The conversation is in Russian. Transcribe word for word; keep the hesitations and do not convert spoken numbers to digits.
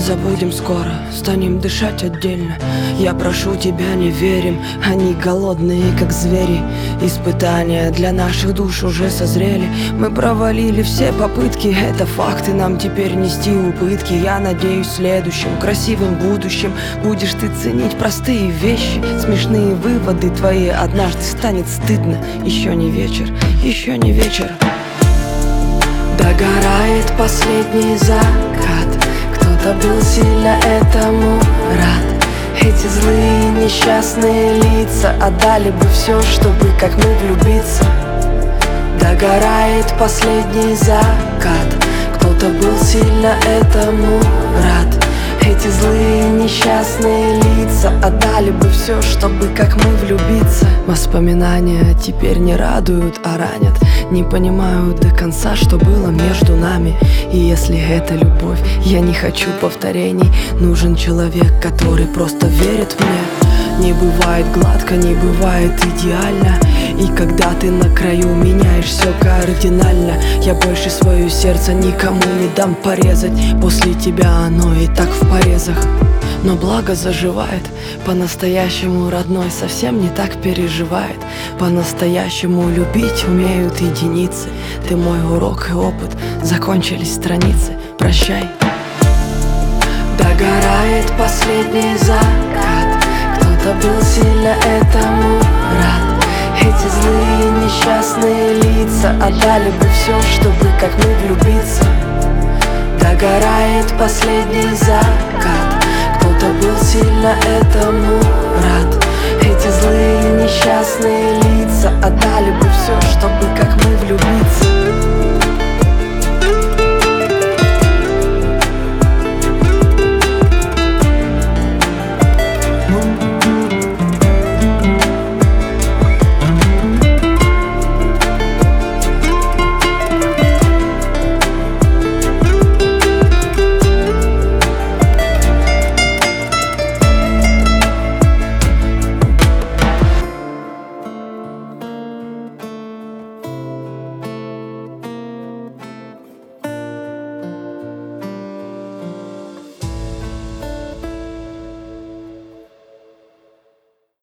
забудем скоро, станем дышать отдельно. Я прошу тебя, не верим, они голодные, как звери. Испытания для наших душ уже созрели. Мы провалили все попытки, это факты, нам теперь нести убытки. Я надеюсь, в следующем красивом будущем будешь ты ценить простые вещи. Смешные выводы твои, однажды станет стыдно. Еще не вечер, еще не вечер. Догорает последний закат, кто-то был сильно этому рад. Эти злые несчастные лица отдали бы все, чтобы как мы влюбиться. Догорает последний закат, кто-то был сильно этому рад. Эти злые несчастные лица отдали бы все, чтобы как мы влюбиться. Воспоминания теперь не радуют, а ранят. Не понимаю до конца, что было между нами. И если это любовь, я не хочу повторений. Нужен человек, который просто верит в меня. Не бывает гладко, не бывает идеально. И когда ты на краю, меняешь все кардинально. Я больше свое сердце никому не дам порезать. После тебя оно и так в порезах. Но благо заживает. По-настоящему родной совсем не так переживает. По-настоящему любить умеют единицы. Ты мой урок и опыт, закончились страницы. Прощай. Догорает последний закат, кто-то был сильно этому рад. Эти злые несчастные лица отдали бы все, чтобы как мы влюбиться. Догорает последний закат, кто-то был сильно этому рад. Эти злые несчастные лица отдали бы все, чтобы как мы влюбиться.